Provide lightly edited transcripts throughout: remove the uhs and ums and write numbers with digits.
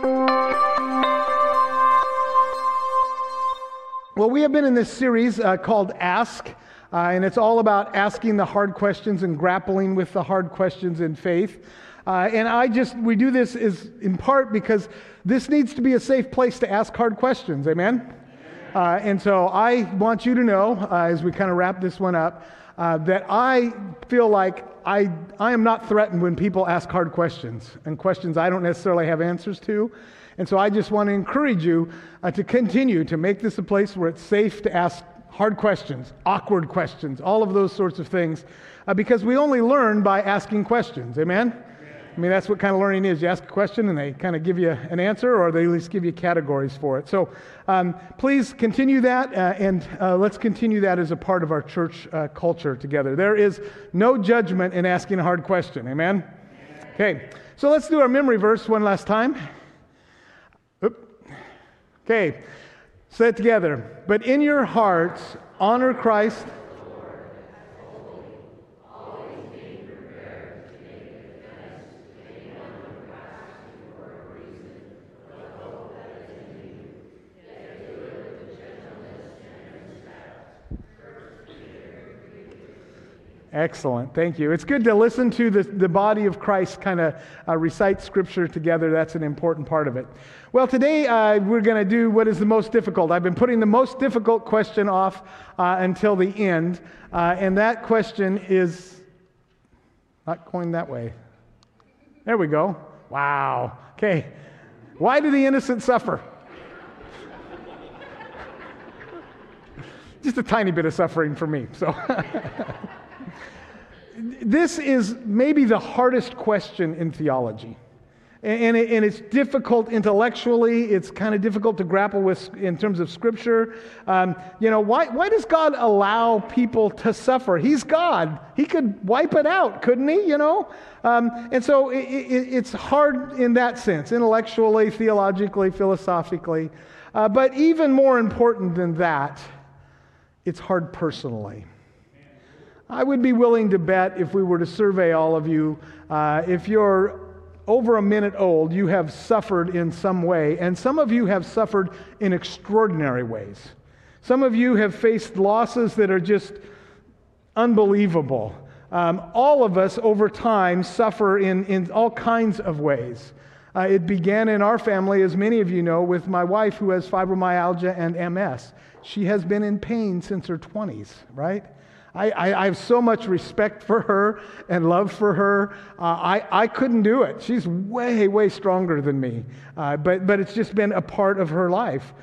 Well, we have been in this series called Ask, and it's all about asking the hard questions and grappling with the hard questions in faith. We do this is in part because this needs to be a safe place to ask hard questions, amen? And so I want you to know, as we kind of wrap this one up, that I feel like I am not threatened when people ask hard questions, and questions I don't necessarily have answers to. And so I just want to encourage you to continue to make this a place where it's safe to ask hard questions, awkward questions, all of those sorts of things, because we only learn by asking questions, amen? I mean, that's what kind of learning is. You ask a question and they kind of give you an answer, or they at least give you categories for it. So please continue that, and let's continue that as a part of our church culture together. There is no judgment in asking a hard question, amen? Okay, so let's do our memory verse one last time. Okay, say it together. But in your hearts, honor Christ. Excellent. Thank you. It's good to listen to the body of Christ kind of recite Scripture together. That's an important part of it. Well, today we're going to do what is the most difficult. I've been putting the most difficult question off until the end, and that question is not going that way. There we go. Wow. Okay. Why do the innocent suffer? Just a tiny bit of suffering for me. So. This is maybe the hardest question in theology. And it's difficult intellectually. It's kind of difficult to grapple with in terms of Scripture. Why does God allow people to suffer? He's God. He could wipe it out, couldn't he? And so it's hard in that sense, intellectually, theologically, philosophically. But even more important than that, it's hard personally. I would be willing to bet, if we were to survey all of you, if you're over a minute old, you have suffered in some way, and some of you have suffered in extraordinary ways. Some of you have faced losses that are just unbelievable. All of us over time suffer in all kinds of ways. It began in our family, as many of you know, with my wife who has fibromyalgia and MS. She has been in pain since her 20s, right? I have so much respect for her and love for her. I couldn't do it. She's way, way stronger than me. But it's just been a part of her life.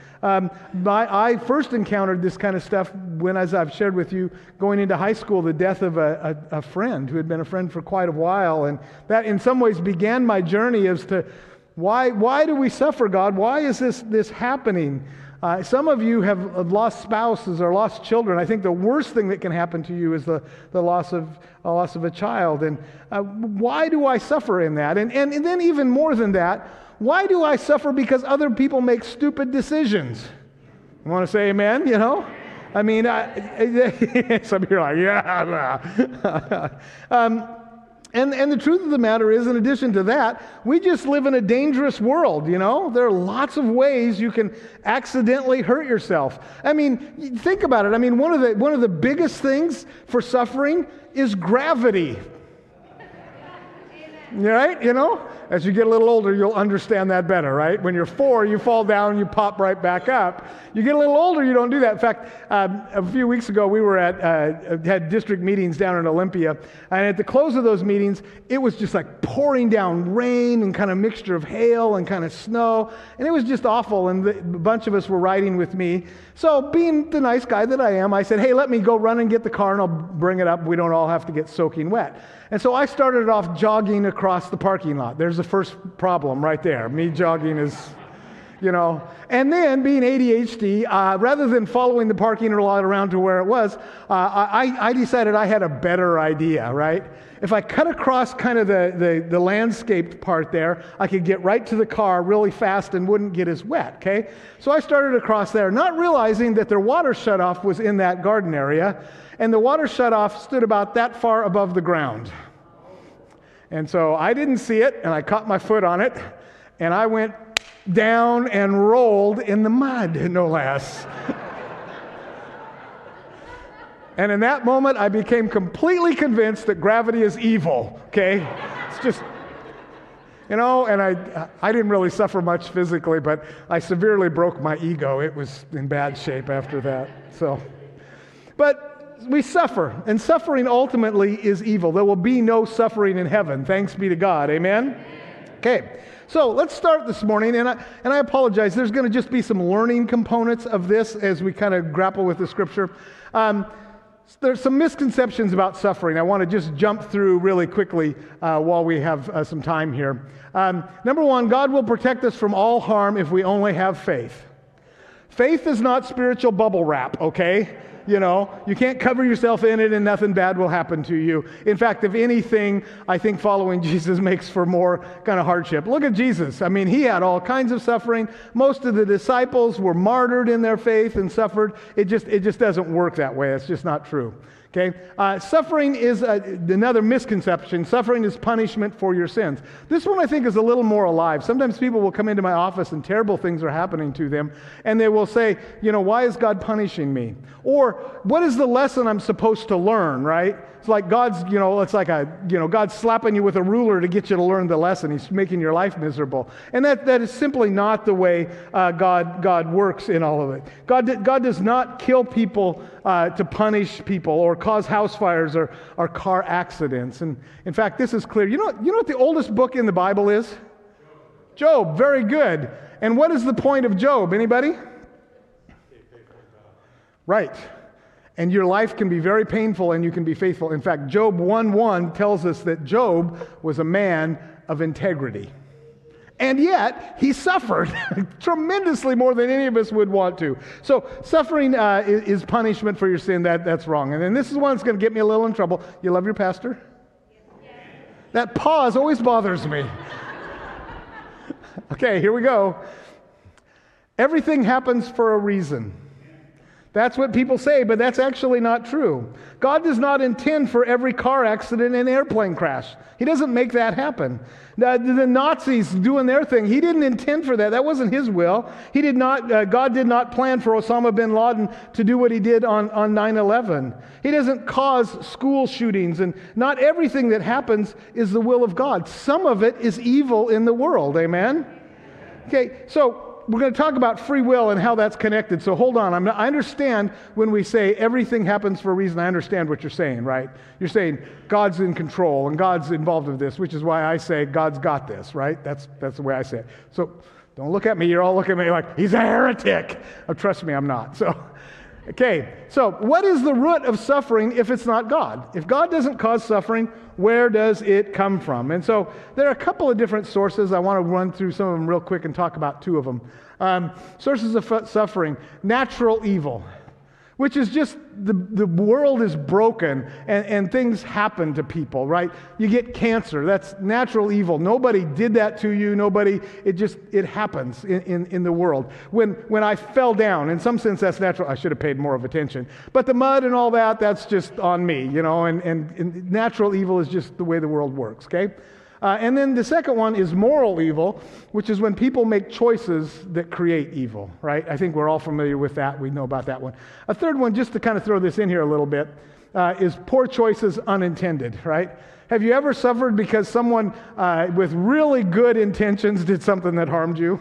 I first encountered this kind of stuff when, as I've shared with you, going into high school, the death of a friend who had been a friend for quite a while. And that in some ways began my journey as to why do we suffer, God? Why is this happening? Some of you have lost spouses or lost children. I think the worst thing that can happen to you is the loss of a child. And why do I suffer in that? And then even more than that, why do I suffer because other people make stupid decisions? You want to say amen? I mean, some of you are like, yeah. And the truth of the matter is, in addition to that, we just live in a dangerous world, There are lots of ways you can accidentally hurt yourself. I mean, think about it. I mean, one of the biggest things for suffering is gravity. Right? As you get a little older, you'll understand that better, right? When you're 4, you fall down, you pop right back up. You get a little older, you don't do that. In fact, a few weeks ago, we were had district meetings down in Olympia, and at the close of those meetings, it was just like pouring down rain and kind of mixture of hail and kind of snow, and it was just awful, and a bunch of us were riding with me. So being the nice guy that I am, I said, hey, let me go run and get the car, and I'll bring it up. We don't all have to get soaking wet. And so I started off jogging across the parking lot. There's the first problem right there. Me jogging is, And then, being ADHD, rather than following the parking lot around to where it was, I decided I had a better idea, right? If I cut across kind of the landscaped part there, I could get right to the car really fast and wouldn't get as wet, okay? So I started across there, not realizing that their water shutoff was in that garden area, and the water shutoff stood about that far above the ground. And so I didn't see it, and I caught my foot on it, and I went down and rolled in the mud, no less. And in that moment, I became completely convinced that gravity is evil, okay? It's just, and I didn't really suffer much physically, but I severely broke my ego. It was in bad shape after that, But we suffer, and suffering ultimately is evil. There will be no suffering in heaven. Thanks be to God, amen? Okay. So let's start this morning, and I apologize. There's going to just be some learning components of this as we kind of grapple with the Scripture. There's some misconceptions about suffering. I want to just jump through really quickly while we have some time here. Number one, God will protect us from all harm if we only have faith. Faith is not spiritual bubble wrap, okay? You can't cover yourself in it and nothing bad will happen to you. In fact, if anything, I think following Jesus makes for more kind of hardship. Look at Jesus. I mean, he had all kinds of suffering. Most of the disciples were martyred in their faith and suffered. It just doesn't work that way. It's just not true. Okay? Suffering is another misconception. Suffering is punishment for your sins. This one I think is a little more alive. Sometimes people will come into my office and terrible things are happening to them, and they will say, why is God punishing me? Or, what is the lesson I'm supposed to learn, right? It's like God's slapping you with a ruler to get you to learn the lesson. He's making your life miserable. And that is simply not the way God works in all of it. God does not kill people to punish people or cause house fires or car accidents. And in fact, this is clear. You know what the oldest book in the Bible is? Job. Very good. And what is the point of Job? Anybody? Right. And your life can be very painful and you can be faithful. In fact, Job 1:1 tells us that Job was a man of integrity. And yet, he suffered tremendously more than any of us would want to. So, suffering is punishment for your sin. That's wrong. And then this is one that's going to get me a little in trouble. You love your pastor? Yes. That pause always bothers me. Okay, here we go. Everything happens for a reason. That's what people say, but that's actually not true. God does not intend for every car accident and airplane crash. He doesn't make that happen. The Nazis doing their thing, he didn't intend for that. That wasn't his will. God did not plan for Osama bin Laden to do what he did on 9/11. He doesn't cause school shootings, and not everything that happens is the will of God. Some of it is evil in the world, amen? Okay, so we're going to talk about free will and how that's connected. So hold on. I understand when we say everything happens for a reason. I understand what you're saying, right? You're saying God's in control and God's involved with this, which is why I say God's got this, right? That's the way I say it. So don't look at me. You're all looking at me like, he's a heretic. Oh, trust me, I'm not. Okay, so what is the root of suffering if it's not God? If God doesn't cause suffering, where does it come from? And so there are a couple of different sources. I want to run through some of them real quick and talk about two of them. Sources of suffering: natural evil, which is just the world is broken and things happen to people, right? You get cancer. That's natural evil. Nobody did that to you. It happens in the world. When I fell down, in some sense that's natural. I should have paid more of attention. But the mud and all that's just on me, and natural evil is just the way the world works, okay? And then the second one is moral evil, which is when people make choices that create evil, right? I think we're all familiar with that. We know about that one. A third one, just to kind of throw this in here a little bit, is poor choices unintended, right? Have you ever suffered because someone with really good intentions did something that harmed you?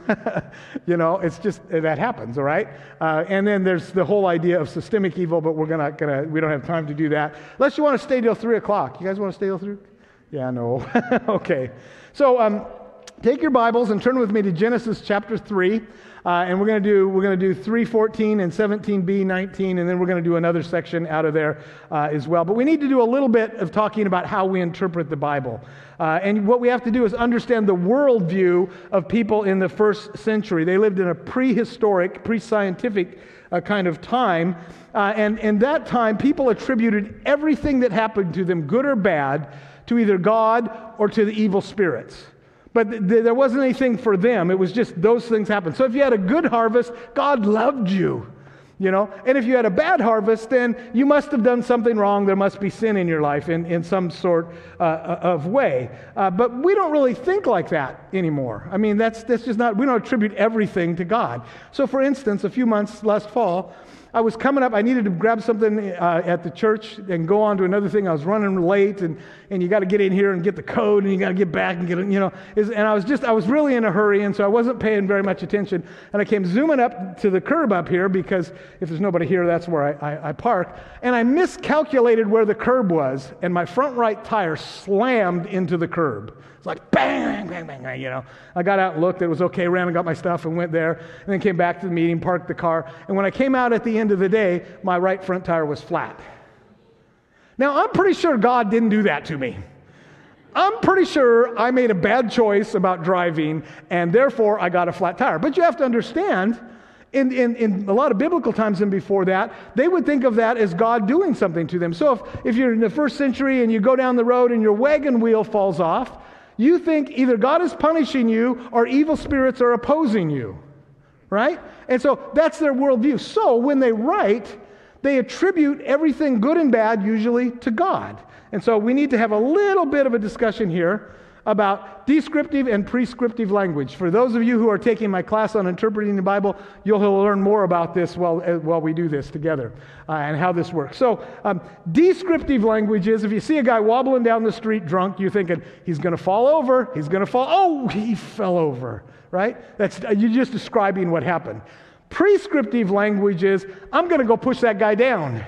It's just, that happens, all right? And then there's the whole idea of systemic evil, but we don't have time to do that. Unless you want to stay till 3 o'clock. You guys want to stay till 3? Yeah, no. Okay. So take your Bibles and turn with me to Genesis chapter 3. And we're going to do 3:14 and 17b, 19, and then we're going to do another section out of there as well. But we need to do a little bit of talking about how we interpret the Bible. And what we have to do is understand the worldview of people in the first century. They lived in a prehistoric, pre-scientific kind of time. And in that time, people attributed everything that happened to them, good or bad, to either God or to the evil spirits. But there wasn't anything for them. It was just those things happened. So if you had a good harvest, God loved you. And if you had a bad harvest, then you must have done something wrong. There must be sin in your life in some sort of way. But we don't really think like that anymore. I mean, that's just not, we don't attribute everything to God. So for instance, a few months last fall, I was coming up, I needed to grab something at the church and go on to another thing. I was running late, and you got to get in here and get the code, and you got to get back and get it, and I was really in a hurry, and so I wasn't paying very much attention. And I came zooming up to the curb up here, because if there's nobody here, that's where I park. And I miscalculated where the curb was, and my front right tire slammed into the curb. It's like bang, bang, bang, bang, I got out and looked. It was okay. Ran and got my stuff and went there. And then came back to the meeting, parked the car. And when I came out at the end of the day, my right front tire was flat. Now, I'm pretty sure God didn't do that to me. I'm pretty sure I made a bad choice about driving, and therefore I got a flat tire. But you have to understand, in a lot of biblical times and before that, they would think of that as God doing something to them. So if you're in the first century and you go down the road and your wagon wheel falls off, you think either God is punishing you or evil spirits are opposing you, right? And so that's their worldview. So when they write, they attribute everything good and bad usually to God. And so we need to have a little bit of a discussion here about descriptive and prescriptive language. For those of you who are taking my class on interpreting the Bible, you'll learn more about this while we do this together and how this works. So descriptive language is, if you see a guy wobbling down the street drunk, you're thinking, he's going to fall over, he's going to fall, oh, he fell over, right? You're just describing what happened. Prescriptive language is, I'm going to go push that guy down.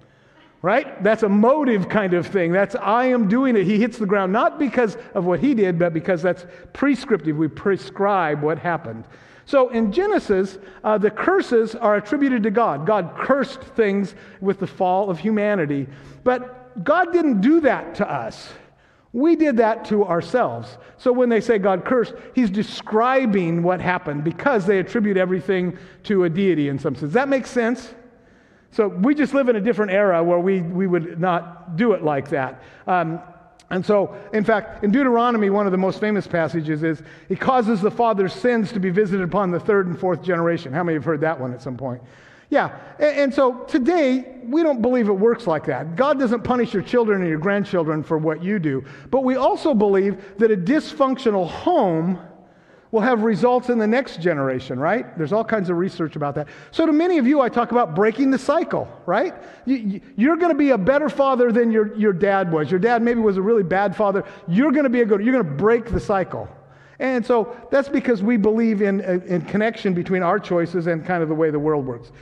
Right? That's a motive kind of thing. That's, I am doing it. He hits the ground not because of what he did, but because that's prescriptive. We prescribe what happened. So in Genesis, the curses are attributed to God. God cursed things with the fall of humanity. But God didn't do that to us. We did that to ourselves. So when they say God cursed, he's describing what happened because they attribute everything to a deity in some sense. Does that make sense? So we just live in a different era where we would not do it like that. And so, in fact, in Deuteronomy, one of the most famous passages is, he causes the father's sins to be visited upon the third and fourth generation. How many have heard that one at some point? Yeah, and so today, we don't believe it works like that. God doesn't punish your children and your grandchildren for what you do. But we also believe that a dysfunctional home will have results in the next generation, right? There's all kinds of research about that. So to many of you, I talk about breaking the cycle, right? You're going to be a better father than your dad was. Your dad maybe was a really bad father. You're going to be you're going to break the cycle. And so that's because we believe in connection between our choices and kind of the way the world works.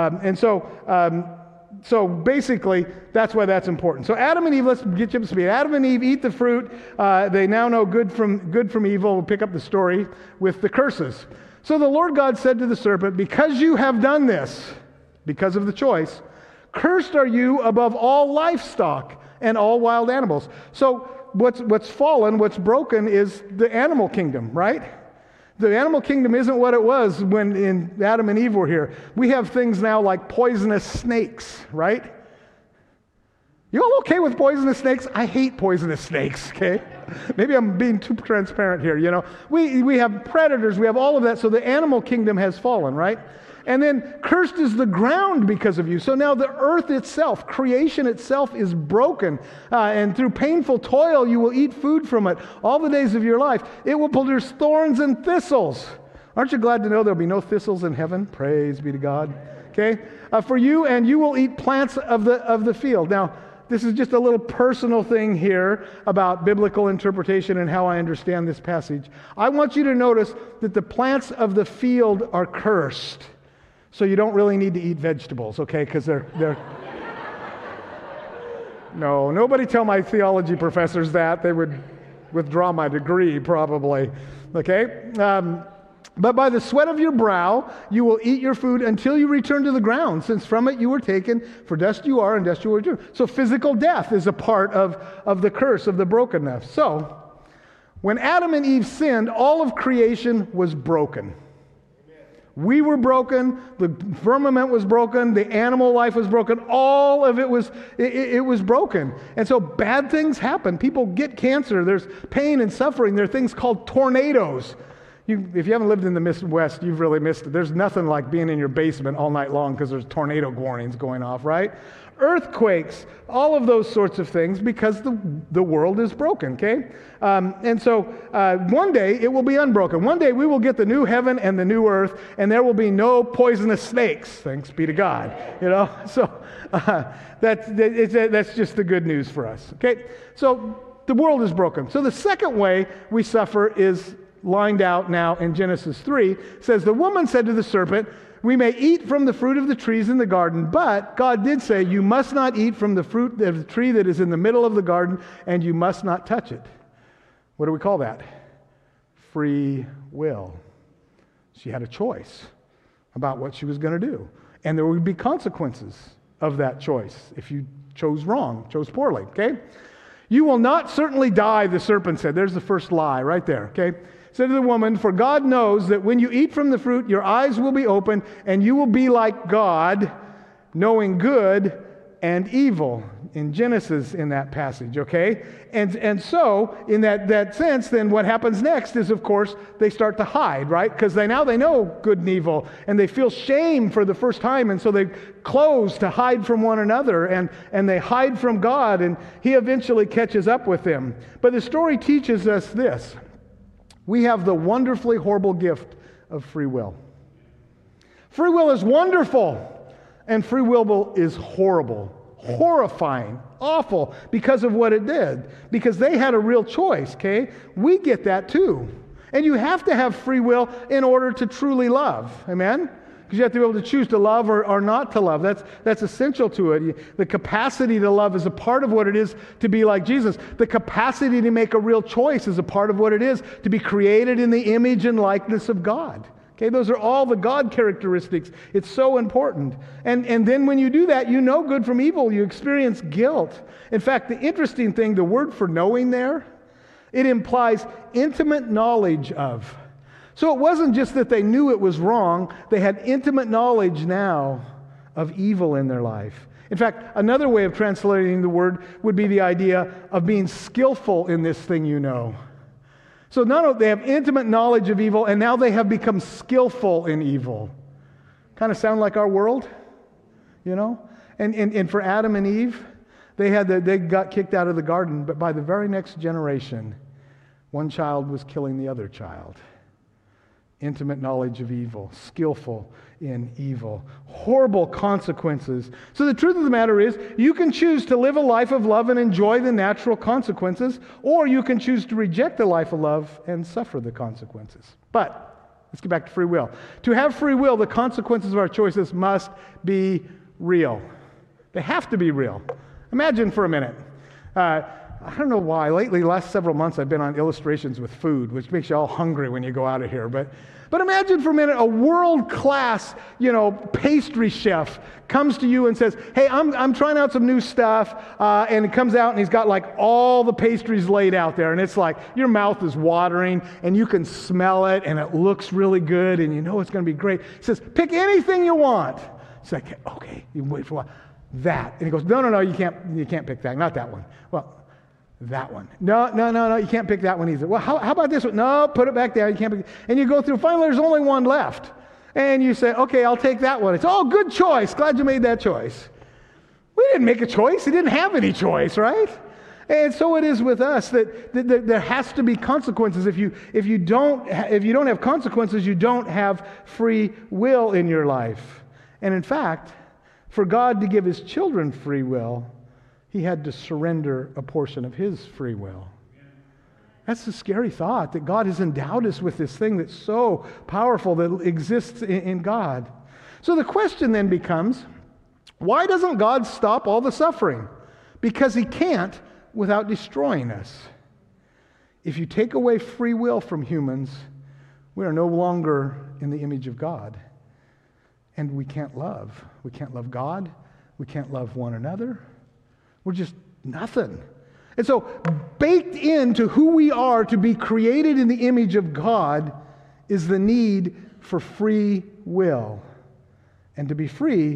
So basically, that's why that's important. So Adam and Eve, let's get you up to speed. Adam and Eve eat the fruit. They now know good from evil. We'll pick up the story with the curses. So the Lord God said to the serpent, because you have done this, because of the choice, cursed are you above all livestock and all wild animals. So what's fallen, what's broken is the animal kingdom, right? The animal kingdom isn't what it was when Adam and Eve were here. We have things now like poisonous snakes, right? You all okay with poisonous snakes? I hate poisonous snakes, okay? Maybe I'm being too transparent here, We have predators, we have all of that, so the animal kingdom has fallen, right? And then cursed is the ground because of you. So now the earth itself, creation itself is broken. And through painful toil, you will eat food from it all the days of your life. It will produce thorns and thistles. Aren't you glad to know there'll be no thistles in heaven? Praise be to God. Okay? For you, and you will eat plants of the field. Now, this is just a little personal thing here about biblical interpretation and how I understand this passage. I want you to notice that the plants of the field are cursed. So you don't really need to eat vegetables, okay? Because they're... No, nobody tell my theology professors that. They would withdraw my degree, probably. Okay? But by the sweat of your brow you will eat your food until you return to the ground, since from it you were taken, for dust you are, and dust you will return. So physical death is a part of the curse, of the brokenness. So, when Adam and Eve sinned, all of creation was broken. We were broken, the firmament was broken, the animal life was broken, all of it was broken. And so bad things happen. People get cancer, there's pain and suffering, there are things called tornadoes. If you haven't lived in the Midwest, you've really missed it. There's nothing like being in your basement all night long because there's tornado warnings going off, right? Earthquakes, all of those sorts of things, because the world is broken, okay? And so one day it will be unbroken. One day we will get the new heaven and the new earth, and there will be no poisonous snakes, thanks be to God. So that's just the good news for us, okay? So the world is broken. So the second way we suffer is lined out now in Genesis 3. It says, the woman said to the serpent, we may eat from the fruit of the trees in the garden, but God did say, you must not eat from the fruit of the tree that is in the middle of the garden, and you must not touch it. What do we call that? Free will. She had a choice about what she was going to do. And there would be consequences of that choice if you chose wrong, chose poorly, okay? You will not certainly die, the serpent said. There's the first lie right there, okay? Said to the woman, for God knows that when you eat from the fruit, your eyes will be open, and you will be like God, knowing good and evil. In Genesis, in that passage, okay? And so, in that sense, then what happens next is, of course, they start to hide, right? Because now they know good and evil, and they feel shame for the first time, and so they close to hide from one another, and they hide from God, and He eventually catches up with them. But the story teaches us this. We have the wonderfully horrible gift of free will. Free will is wonderful, and free will is horrible, horrifying, awful because of what it did. Because they had a real choice, okay? We get that too. And you have to have free will in order to truly love. Amen? Because you have to be able to choose to love or not to love. That's essential to it. The capacity to love is a part of what it is to be like Jesus. The capacity to make a real choice is a part of what it is to be created in the image and likeness of God. Okay, those are all the God characteristics. It's so important. And then when you do that, you know good from evil. You experience guilt. In fact, the interesting thing, the word for knowing there, it implies intimate knowledge of. So it wasn't just that they knew it was wrong. They had intimate knowledge now of evil in their life. In fact, another way of translating the word would be the idea of being skillful in this thing you know. So not only they have intimate knowledge of evil, and now they have become skillful in evil. Kind of sound like our world, you know? And for Adam and Eve, they got kicked out of the garden, but by the very next generation, one child was killing the other child. Intimate knowledge of evil, skillful in evil, horrible consequences. So the truth of the matter is, you can choose to live a life of love and enjoy the natural consequences, or you can choose to reject the life of love and suffer the consequences. But let's get back to free will. To have free will, the consequences of our choices must be real. They have to be real. Imagine for a minute. I don't know why. Lately, last several months, I've been on illustrations with food, which makes you all hungry when you go out of here. But imagine for a minute a world-class, pastry chef comes to you and says, "Hey, I'm trying out some new stuff," and he comes out and he's got like all the pastries laid out there, and it's like your mouth is watering, and you can smell it, and it looks really good, and you know it's going to be great. He says, "Pick anything you want." It's like, "Okay," you wait for a while. That, and he goes, "No, you can't pick that. Not that one." Well. That one. No, you can't pick that one either. Well, how about this one? No, put it back down. You can't pick it. And you go through. Finally, there's only one left. And you say, "Okay, I'll take that one." It's, "Oh, good choice. Glad you made that choice." We didn't make a choice. He didn't have any choice, right? And so it is with us that there has to be consequences. If you don't have consequences, you don't have free will in your life. And in fact, for God to give His children free will, He had to surrender a portion of His free will. That's the scary thought, that God has endowed us with this thing that's so powerful that exists in God. So the question then becomes, why doesn't God stop all the suffering? Because He can't without destroying us. If you take away free will from humans, we are no longer in the image of God. And we can't love. We can't love God. We can't love one another. We're just nothing. And so, baked into who we are to be created in the image of God is the need for free will. And to be free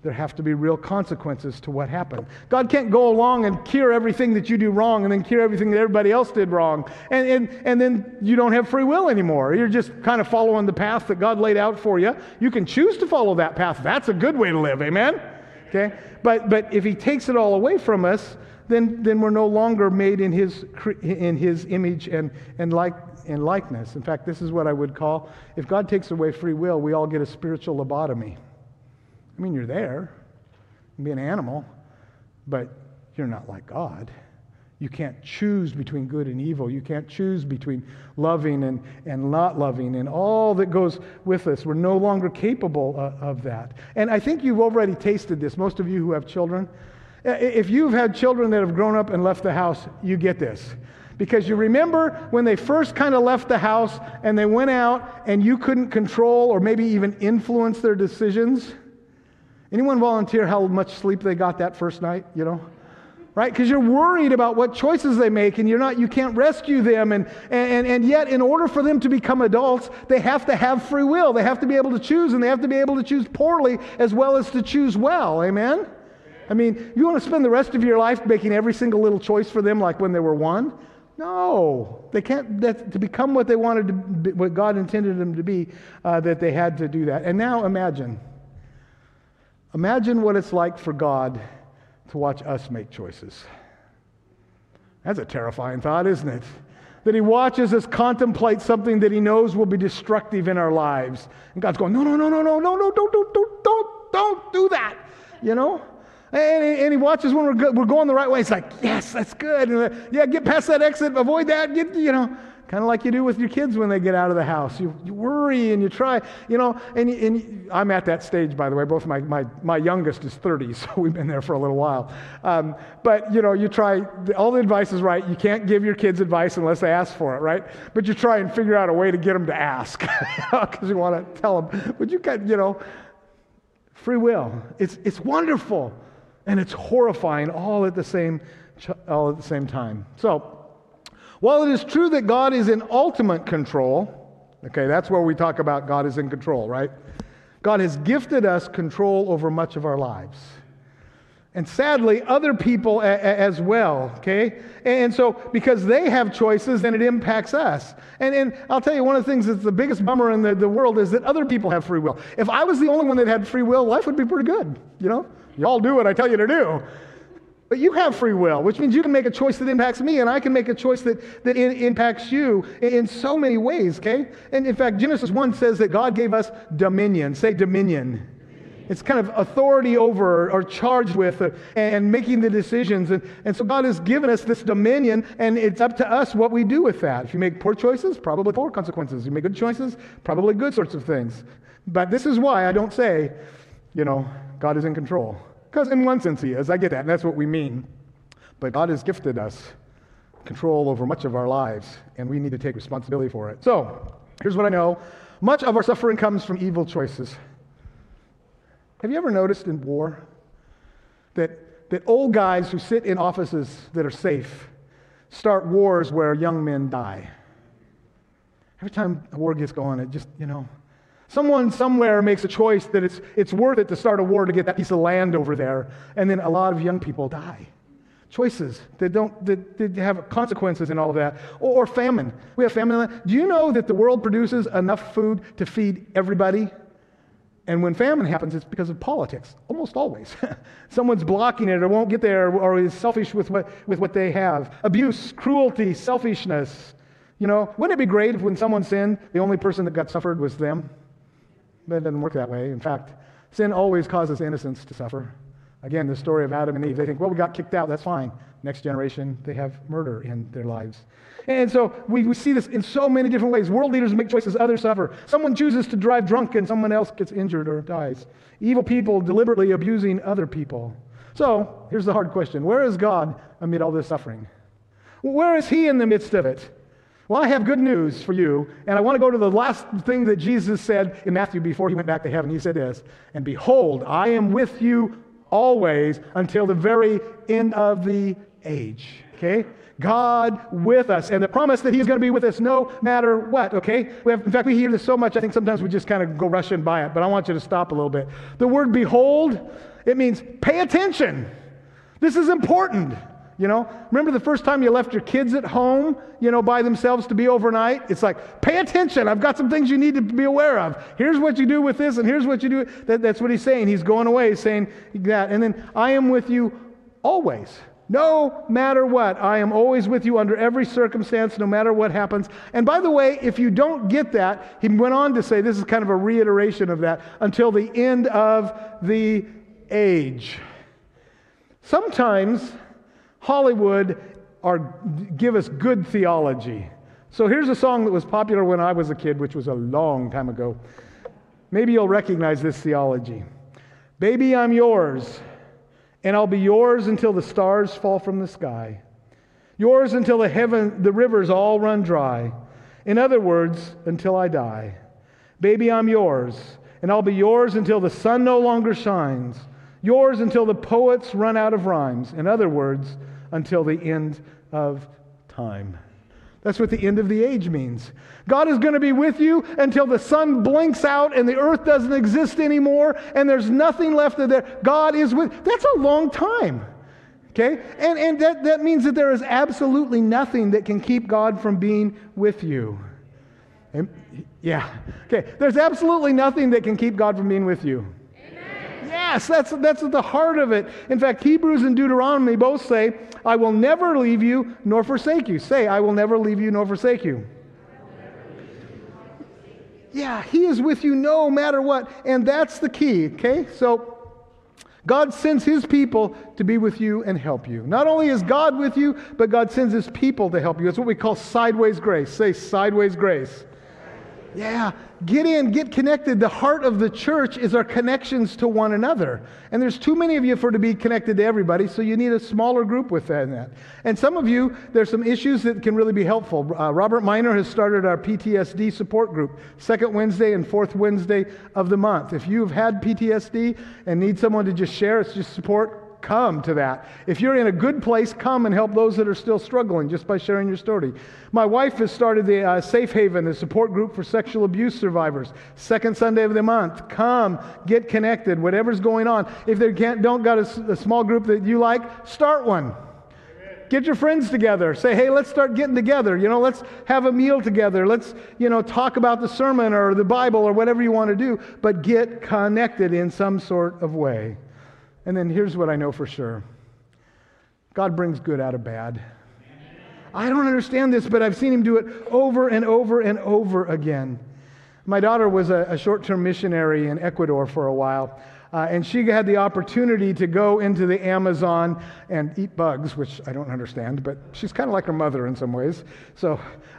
there have to be real consequences to what happened. God can't go along and cure everything that you do wrong and then cure everything that everybody else did wrong. And then you don't have free will anymore. You're just kind of following the path that God laid out for you. You can choose to follow that path. That's a good way to live, amen? Okay? But if he takes it all away from us, then we're no longer made in his image and likeness. In fact, this is what I would call, if God takes away free will, we all get a spiritual lobotomy. I mean, you're there. You can be an animal, but you're not like God. You can't choose between good and evil. You can't choose between loving and not loving and all that goes with us. We're no longer capable of that. And I think you've already tasted this, most of you who have children. If you've had children that have grown up and left the house, you get this. Because you remember when they first kind of left the house and they went out and you couldn't control or maybe even influence their decisions? Anyone volunteer how much sleep they got that first night, Right? Because you're worried about what choices they make and you can't rescue them. And yet, in order for them to become adults, they have to have free will. They have to be able to choose, and they have to be able to choose poorly as well as to choose well. Amen? I mean, you want to spend the rest of your life making every single little choice for them like when they were one? No. They can't. To become what they wanted to be, what God intended them to be, that they had to do that. And now imagine what it's like for God to watch us make choices. That's a terrifying thought, isn't it? That he watches us contemplate something that he knows will be destructive in our lives. And God's going, no, don't do that, And he watches when we're going the right way. It's like, yes, that's good. And, get past that exit, avoid that, kind of like you do with your kids when they get out of the house. You worry and you try, and I'm at that stage, by the way. Both my youngest is 30, so we've been there for a little while. But, you try, all the advice is right. You can't give your kids advice unless they ask for it, right? But you try and figure out a way to get them to ask because you want to tell them. But you can, free will. It's wonderful. And it's horrifying all at the same time. So, while it is true that God is in ultimate control, okay, that's where we talk about God is in control, right? God has gifted us control over much of our lives. And sadly, other people as well, okay? And so, because they have choices, then it impacts us. And I'll tell you, one of the things that's the biggest bummer in the world is that other people have free will. If I was the only one that had free will, life would be pretty good, You all do what I tell you to do. But you have free will, which means you can make a choice that impacts me, and I can make a choice that impacts you in so many ways, okay? And in fact, Genesis 1 says that God gave us dominion. Say dominion. It's kind of authority over or charged with and making the decisions. And so God has given us this dominion, and it's up to us what we do with that. If you make poor choices, probably poor consequences. You make good choices, probably good sorts of things. But this is why I don't say, God is in control. Because in one sense he is. I get that, and that's what we mean. But God has gifted us control over much of our lives, and we need to take responsibility for it. So, here's what I know. Much of our suffering comes from evil choices. Have you ever noticed in war that old guys who sit in offices that are safe start wars where young men die? Every time a war gets going, it just, someone somewhere makes a choice that it's worth it to start a war to get that piece of land over there, and then a lot of young people die. Choices that have consequences and all of that. Or famine. We have famine. Do you know that the world produces enough food to feed everybody? And when famine happens, it's because of politics, almost always. Someone's blocking it or won't get there or is selfish with what they have. Abuse, cruelty, selfishness. Wouldn't it be great if when someone sinned, the only person that got suffered was them? But it doesn't work that way. In fact, sin always causes innocents to suffer. Again, the story of Adam and Eve. They think, well, we got kicked out, that's fine. Next generation, they have murder in their lives. And so we see this in so many different ways. World leaders make choices, others suffer. Someone chooses to drive drunk and someone else gets injured or dies. Evil people deliberately abusing other people. So, here's the hard question. Where is God amid all this suffering? Where is he in the midst of it? Well, I have good news for you, and I want to go to the last thing that Jesus said in Matthew before he went back to heaven. He said this, and behold, I am with you always, until the very end of the age. Okay? God with us, and the promise that He's going to be with us no matter what, okay? In fact, we hear this so much, I think sometimes we just kind of go rushing by it, but I want you to stop a little bit. The word behold, it means pay attention. This is important, you know? Remember the first time you left your kids at home, you know, by themselves to be overnight? It's like, pay attention. I've got some things you need to be aware of. Here's what you do with this, and here's what you do. That's what He's saying. He's going away. He's saying that. And then, I am with you always. No matter what, I am always with you under every circumstance, no matter what happens. And by the way, if you don't get that, he went on to say, this is kind of a reiteration of that, until the end of the age. Sometimes Hollywood give us good theology. So here's a song that was popular when I was a kid, which was a long time ago. Maybe you'll recognize this theology. Baby, I'm yours. And I'll be yours until the stars fall from the sky. Yours until the rivers all run dry. In other words, until I die. Baby, I'm yours. And I'll be yours until the sun no longer shines. Yours until the poets run out of rhymes. In other words, until the end of time. That's what the end of the age means. God is going to be with you until the sun blinks out and the earth doesn't exist anymore and there's nothing left of there. God is with. That's a long time. Okay? And that means that there is absolutely nothing that can keep God from being with you. Yeah. Okay. There's absolutely nothing that can keep God from being with you. Yes, that's at the heart of it. In fact, Hebrews and Deuteronomy both say, I will never leave you nor forsake you. Say, I will never leave you nor forsake you. Yeah, He is with you no matter what. And that's the key, okay? So God sends His people to be with you and help you. Not only is God with you, but God sends His people to help you. It's what we call sideways grace. Say, sideways grace. Yeah, get in, get connected. The heart of the church is our connections to one another. And there's too many of you to be connected to everybody, so you need a smaller group within that. And some of you, there's some issues that can really be helpful. Robert Miner has started our PTSD support group, second Wednesday and fourth Wednesday of the month. If you've had PTSD and need someone to just share, it's just support, come to that. If you're in a good place, come and help those that are still struggling just by sharing your story. My wife has started the Safe Haven, the support group for sexual abuse survivors. Second Sunday of the month. Come, get connected, whatever's going on. If they don't got a small group that you like, start one. Get your friends together. Say, hey, let's start getting together. You know, let's have a meal together. Let's, talk about the sermon or the Bible or whatever you want to do, but get connected in some sort of way. And then here's what I know for sure. God brings good out of bad. I don't understand this, but I've seen Him do it over and over and over again. My daughter was a short-term missionary in Ecuador for a while, and she had the opportunity to go into the Amazon and eat bugs, which I don't understand, but she's kind of like her mother in some ways. So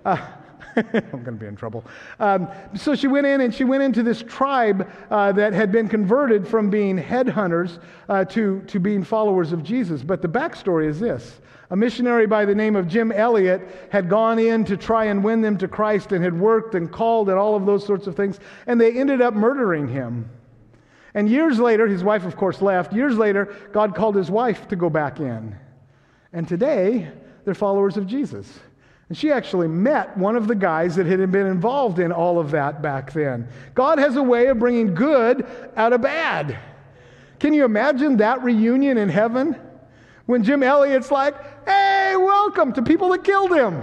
I'm going to be in trouble. So she went in, and she went into this tribe that had been converted from being headhunters to being followers of Jesus. But the backstory is this. A missionary by the name of Jim Elliot had gone in to try and win them to Christ and had worked and called and all of those sorts of things, and they ended up murdering him. And years later, his wife, of course, left. Years later, God called his wife to go back in. And today, they're followers of Jesus. And she actually met one of the guys that had been involved in all of that back then. God has a way of bringing good out of bad. Can you imagine that reunion in heaven? When Jim Elliot's like, hey, welcome to people that killed him.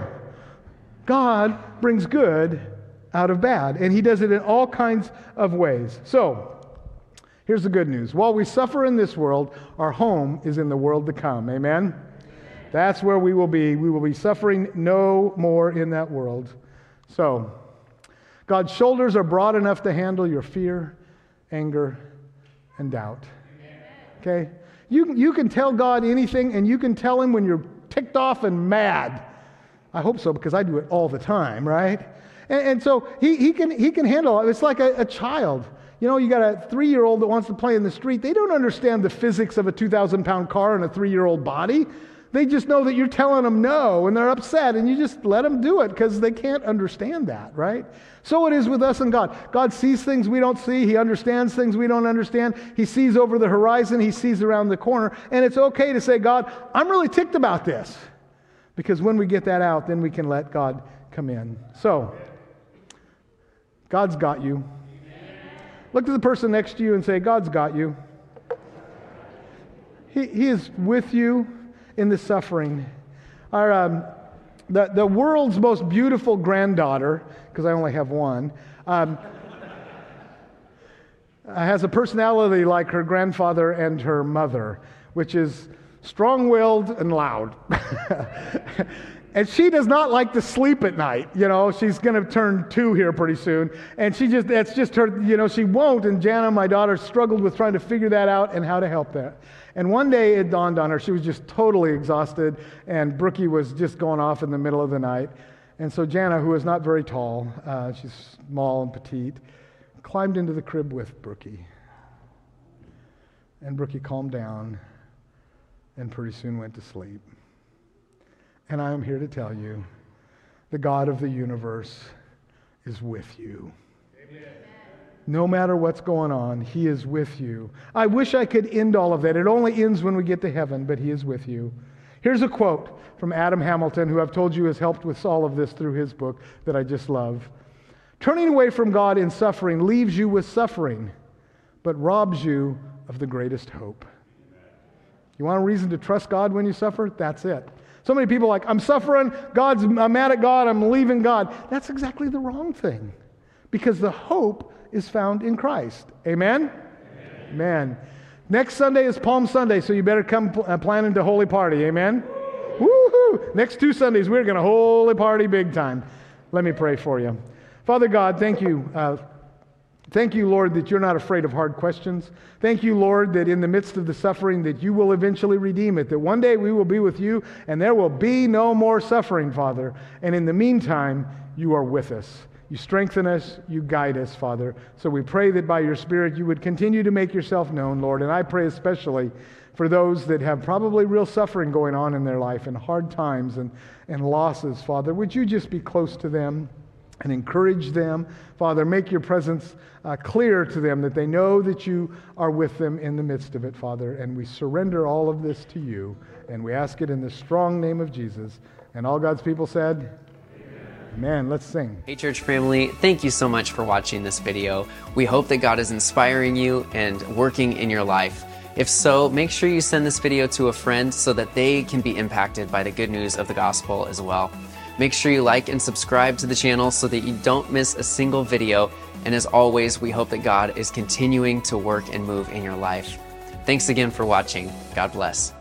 God brings good out of bad. And He does it in all kinds of ways. So, here's the good news. While we suffer in this world, our home is in the world to come. Amen? That's where we will be. We will be suffering no more in that world. So, God's shoulders are broad enough to handle your fear, anger, and doubt. Okay? You can tell God anything, and you can tell Him when you're ticked off and mad. I hope so, because I do it all the time, right? And so he can handle it. It's like a child. You got a 3-year-old that wants to play in the street. They don't understand the physics of a 2,000-pound car and a 3-year-old body. They just know that you're telling them no, and they're upset, and you just let them do it because they can't understand that, right? So it is with us and God. God sees things we don't see. He understands things we don't understand. He sees over the horizon. He sees around the corner. And it's okay to say, God, I'm really ticked about this. Because when we get that out, then we can let God come in. So, God's got you. Look to the person next to you and say, God's got you. He is with you in the suffering. The world's most beautiful granddaughter, because I only have one, has a personality like her grandfather and her mother, which is strong-willed and loud. And she does not like to sleep at night. You know, she's going to turn 2 here pretty soon. And that's just her, you know, she won't. And Jana, my daughter, struggled with trying to figure that out and how to help that. And one day it dawned on her, she was just totally exhausted, and Brookie was just going off in the middle of the night. And so Jana, who is not very tall, she's small and petite, climbed into the crib with Brookie. And Brookie calmed down and pretty soon went to sleep. And I am here to tell you, the God of the universe is with you. Amen. No matter what's going on, He is with you. I wish I could end all of that. It only ends when we get to heaven, but He is with you. Here's a quote from Adam Hamilton, who I've told you has helped with all of this through his book that I just love. Turning away from God in suffering leaves you with suffering, but robs you of the greatest hope. You want a reason to trust God when you suffer? That's it. So many people are like, I'm suffering, I'm mad at God, I'm leaving God. That's exactly the wrong thing, because the hope is found in Christ. Amen? Amen. Next Sunday is Palm Sunday, so you better come planning to holy party. Amen? Woo-hoo! Next 2 Sundays, we're going to holy party big time. Let me pray for you. Father God, thank you. Thank you, Lord, that you're not afraid of hard questions. Thank you, Lord, that in the midst of the suffering that you will eventually redeem it, that one day we will be with you and there will be no more suffering, Father. And in the meantime, you are with us. You strengthen us, you guide us, Father. So we pray that by your Spirit you would continue to make yourself known, Lord. And I pray especially for those that have probably real suffering going on in their life and hard times and losses, Father. Would you just be close to them and encourage them? Father, make your presence clear to them, that they know that you are with them in the midst of it, Father. And we surrender all of this to you, and we ask it in the strong name of Jesus. And all God's people said, Amen. Let's sing. Hey church family, thank you so much for watching this video. We hope that God is inspiring you and working in your life. If so, make sure you send this video to a friend so that they can be impacted by the good news of the gospel as well. Make sure you like and subscribe to the channel so that you don't miss a single video. And as always, we hope that God is continuing to work and move in your life. Thanks again for watching. God bless.